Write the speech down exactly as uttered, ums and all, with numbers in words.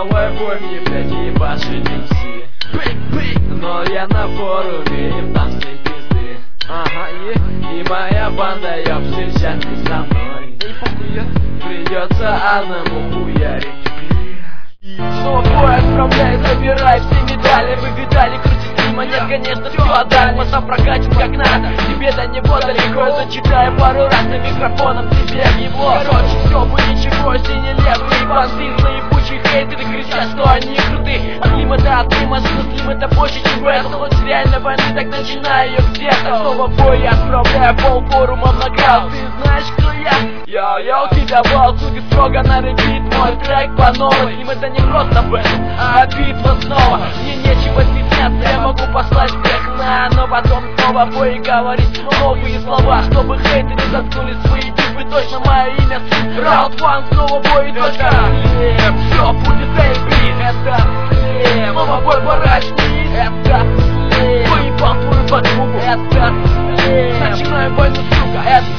Головой в бой мне, блядь, ебаши ди си. Но я на форуме, им там все пизды. Ага, и, и моя банда, ёп, сейчас не со мной. Придется одному хуярить. Снова бой отправляй, забирай все медали. Вы видали, крутить мимо, нет, конечно, все отдай. Моса прокатит как надо, тебе до него далеко. Зачитаю пару раз на микрофоном тебе в его. Короче, все бы ничего, сине-левые банды, злоебучие хейтеры кричат, что они круты. Слим это от дыма, слим это больше, чем бэтл. Хоть с реальной войны, так начинаю ее где-то. Снова бой я отправляю пол форума в нокаут. Ты знаешь, кто я? Йо-йо, тебя бал, судит строго на репит. Мой трек по новой, слим это не просто бэтл, а битва снова. Мне нечего стесняться, я могу послать всех на, но потом снова бой и говорить новые слова, чтобы хейтеры заткнули свои дипы. Точно мое имя сын. Раунд ван, снова бой и точка. Все будет эйби, это слим. Снова бой ворачни, это слим. Поебал твою подругу, это слим. Начинаем войну, сука, это